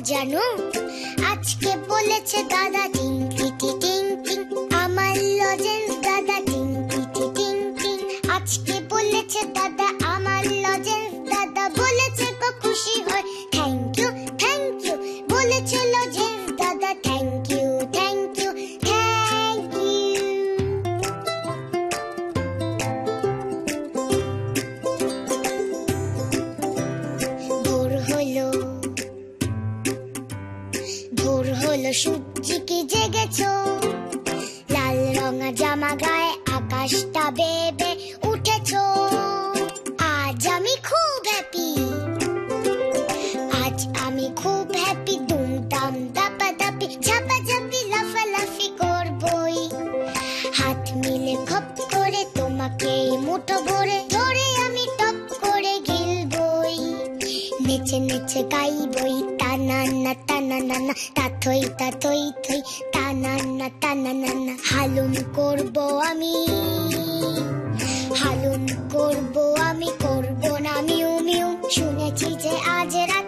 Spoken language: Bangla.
জানো, আজকে বলেছে দাদা টিংকি টিং টিং, আমার লজেন্স দাদা টিংকি টিং টিং। আজকে বলেছে দাদা আমার লজেন্স দাদা, বলেছে তো খুশি হয় থ্যাংক ইউ বলেছে লজেন্স দাদা থ্যাংক ইউ থ্যাংক ইউ। ভোর হলো সূর্যি কি জেগেছো, লাল রঙা জামা গায়ে আকাশটা বেবে উঠেছো। আজ আমি খুব হ্যাপি, আজ আমি খুব হ্যাপি। দুমদাম দাপাদাপি ঝাপাঝাপি লাফালাফি করবই, হাত মিলে খপ করে তোমাকে মুঠো ভরে ধরে আমি টপ করে গিলবই। নেচে নেচে গাইবই টানানা টানানা, তাথই তাথই থই টানানা টানানা। হালুম করবো আমি, হালুম করবো আমি, করবো না মিউ মিউ। শুনেছি যে আজ রাত